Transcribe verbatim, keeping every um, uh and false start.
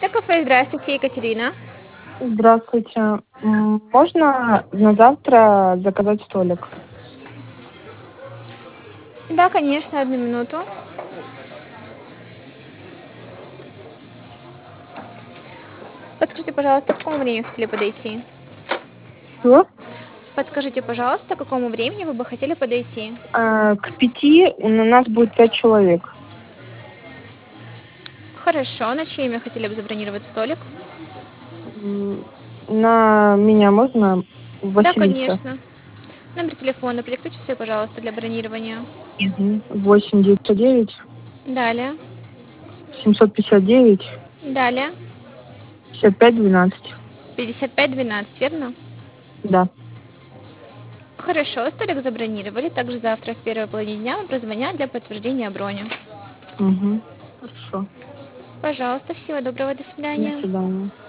Это кафе. Здравствуйте, Екатерина. Здравствуйте. М, Можно на завтра заказать столик? Да, конечно, одну минуту. Подскажите, пожалуйста, к какому времени хотели подойти? Что? Подскажите, пожалуйста, к какому времени вы бы хотели подойти? А, К пяти у нас будет пять человек. Хорошо. На чье имя хотели бы забронировать столик? М, На меня можно? Да, Василиса. конечно. Номер телефона продиктуйте свой, пожалуйста, для бронирования. Мгм. восемь девятьсот девять Далее. семьсот пятьдесят девять Далее. пятьдесят пять двенадцать. пятьдесят пять двенадцать, верно? Да. Хорошо, столик забронировали. Также завтра в первой половине дня вам прозвонят для подтверждения брони. Угу. Хорошо. Пожалуйста, всего доброго, до До свидания. свидания.